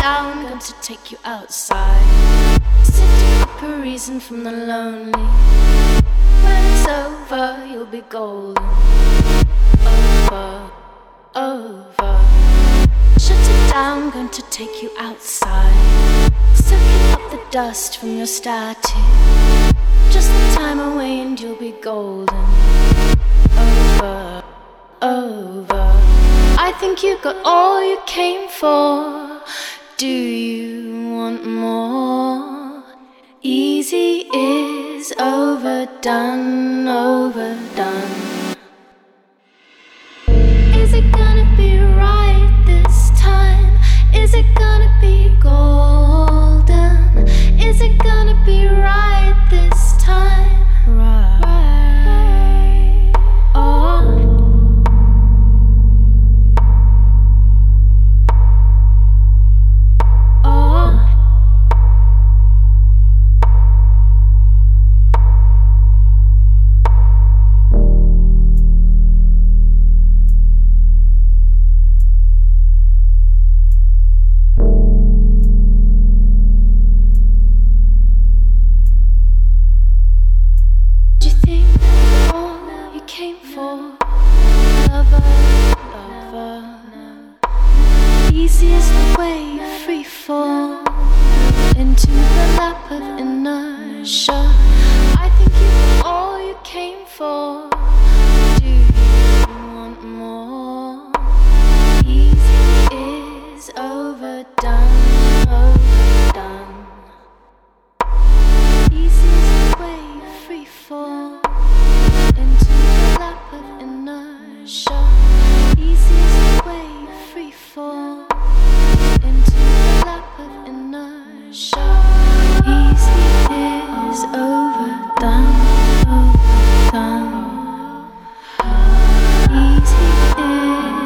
down, going to take you outside. Sifting up a reason from the lonely. When it's over, you'll be golden. Over, over. Shut it down, going to take you outside. Soaking up the dust from your statue. Just the time away and you'll be golden. Over, over. I think you got all you came for. Do you want more? Easy is overdone, overdone. Is it gonna be right this time? Is it gonna be golden? Is it gonna be right this time? Right. Oh. Easy is the way free fall into the lap of inertia. I think you got all you came for. Do you want more? Easy is overdone, overdone. Easy is the way free fall into the lap of inertia. Easy is the way free fall into the lap of inertia. Easy is overdone.